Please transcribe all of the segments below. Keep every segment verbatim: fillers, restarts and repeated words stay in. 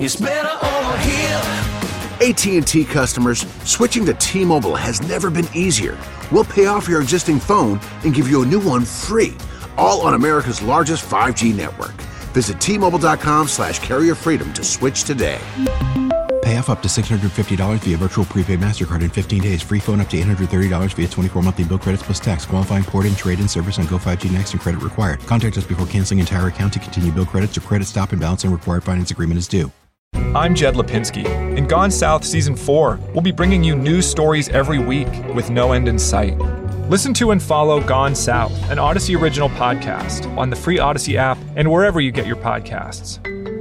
It's better over here. A T and T customers, switching to T-Mobile has never been easier. We'll pay off your existing phone and give you a new one free, all on America's largest five G network. Visit T-Mobile.com slash carrier freedom to switch today. Pay off up to six hundred fifty dollars via virtual prepaid MasterCard in fifteen days. Free phone up to eight hundred thirty dollars via twenty-four monthly bill credits plus tax. Qualifying port-in, trade-in service on Go five G Next and credit required. Contact us before canceling entire account to continue bill credits or credit stop and balance and required finance agreement is due. I'm Jed Lipinski. In Gone South Season four, we'll be bringing you news stories every week with no end in sight. Listen to and follow Gone South, an Odyssey original podcast, on the free Odyssey app and wherever you get your podcasts.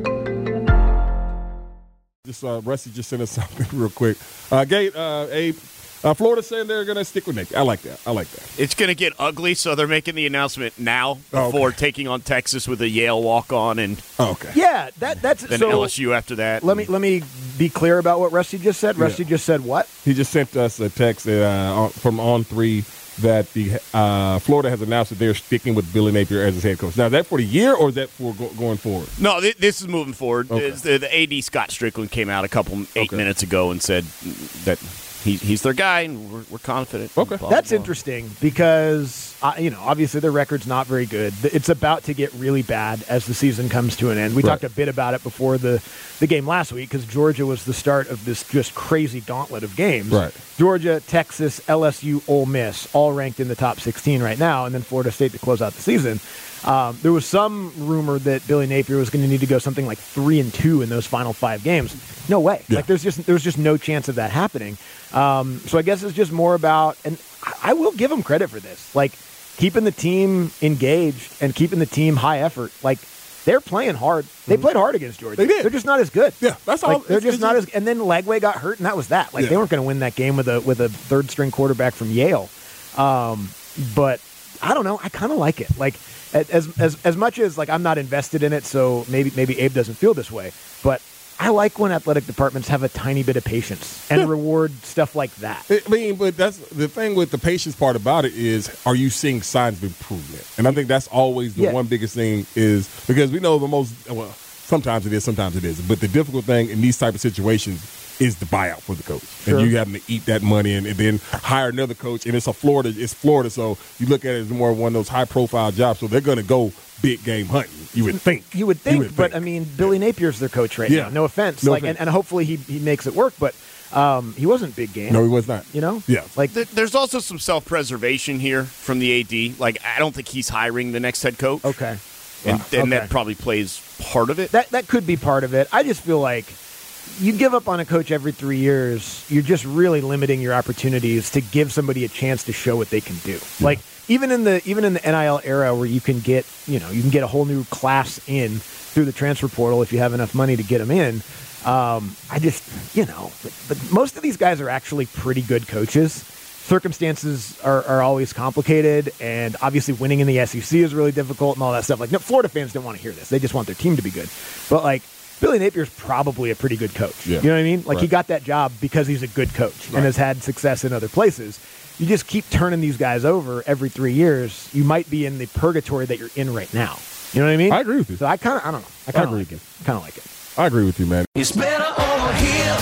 Just uh, Rusty just sent us something real quick. Uh, Gabe, uh, Abe, uh, Florida saying they're going to stick with Nick. I like that. I like that. It's going to get ugly, so they're making the announcement now before oh, okay. taking on Texas with a Yale walk-on and oh, okay. Yeah, that that's then so, L S U after that. Let me let me be clear about what Rusty just said. Rusty Yeah. just said what? He just sent us a text uh, from On three that the uh, Florida has announced that they're sticking with Billy Napier as his head coach. Now, is that for the year or is that for go- going forward? No, th- this is moving forward. Okay. The, the A D, Scott Strickland, came out a couple eight Okay. minutes ago and said that he, he's their guy, and we're, we're confident. Okay. Blah, That's blah. interesting because, uh, you know, obviously their record's not very good. It's about to get really bad as the season comes to an end. We Right. talked a bit about it before the, the game last week because Georgia was the start of this just crazy gauntlet of games. Right. Georgia, Texas, L S U, Ole Miss, all ranked in the top sixteen right now, and then Florida State to close out the season. Um, there was some rumor that Billy Napier was going to need to go something like three and two in those final five games. No way. Yeah. Like there's just there's just no chance of that happening. Um, so I guess it's just more about, and I will give them credit for this, like keeping the team engaged and keeping the team high effort. Like they're playing hard. They played hard against Georgia. They did. They're just not as good. Yeah, that's all. Like, they're It's- just it's not just- as. And then Lagway got hurt, and that was that. Like Yeah. they weren't going to win that game with a with a third string quarterback from Yale. Um, but I don't know. I kind of like it. Like as as as much as like I'm not invested in it, so maybe maybe Abe doesn't feel this way. But I like when athletic departments have a tiny bit of patience and Yeah. reward stuff like that. I mean, but that's the thing with the patience part about it is, are you seeing signs of improvement? And I think that's always the Yeah. one biggest thing is because we know the most, well, sometimes it is, sometimes it isn't. But the difficult thing in these type of situations is the buyout for the coach. Sure. And you having to eat that money and, and then hire another coach. And it's a Florida, it's Florida. So you look at it as more one of those high profile jobs. So they're going to go big game hunting, you would think. You would think, would but think. I mean, Billy Napier's their coach right Yeah. now. No offense, No like, offense. And, and hopefully he he makes it work. But um, he wasn't big game. No, he was not. You know, Yeah. like Th- There's also some self-preservation here from the A D. Like, I don't think he's hiring the next head coach. okay, And, Yeah. and Okay. that probably plays part of it. that that could be part of it. I just feel like you give up on a coach every three years, you're just really limiting your opportunities to give somebody a chance to show what they can do. Like even in the even in the N I L era where you can get you know you can get a whole new class in through the transfer portal if you have enough money to get them in. Um, I just you know, but, but most of these guys are actually pretty good coaches. Circumstances are, are always complicated, and obviously winning in the S E C is really difficult and all that stuff. Like, no, Florida fans don't want to hear this; they just want their team to be good. But like, Billy Napier's probably a pretty good coach. Yeah. You know what I mean? Like, he Right. got that job because he's a good coach Right. and has had success in other places. You just keep turning these guys over every three years. You might be in the purgatory that you're in right now. You know what I mean? I agree with you. So I kind of, I don't know. I kind of agree like with it. Kind of like it. I agree with you, man. It's better over here.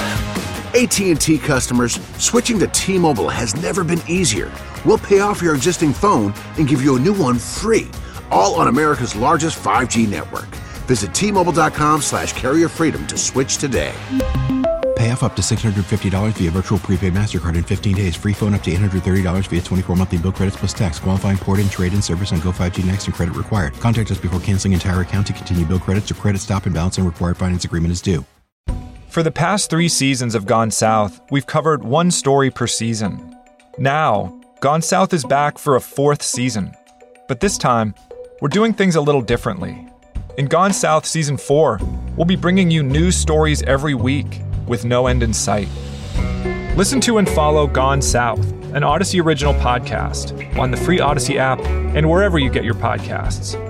A T and T customers, switching to T-Mobile has never been easier. We'll pay off your existing phone and give you a new one free, all on America's largest five G network. Visit T-Mobile.com slash carrier freedom to switch today. Pay off up to six hundred fifty dollars via virtual prepaid MasterCard in fifteen days. Free phone up to eight hundred thirty dollars via twenty-four monthly bill credits plus tax. Qualifying port-in, trade-in service on Go five G Next and credit required. Contact us before canceling entire account to continue bill credits or credit stop and balance and required finance agreement is due. For the past three seasons of Gone South, we've covered one story per season. Now, Gone South is back for a fourth season. But this time, we're doing things a little differently. In Gone South Season four, we'll be bringing you news stories every week with no end in sight. Listen to and follow Gone South, an Odyssey original podcast, on the free Odyssey app and wherever you get your podcasts.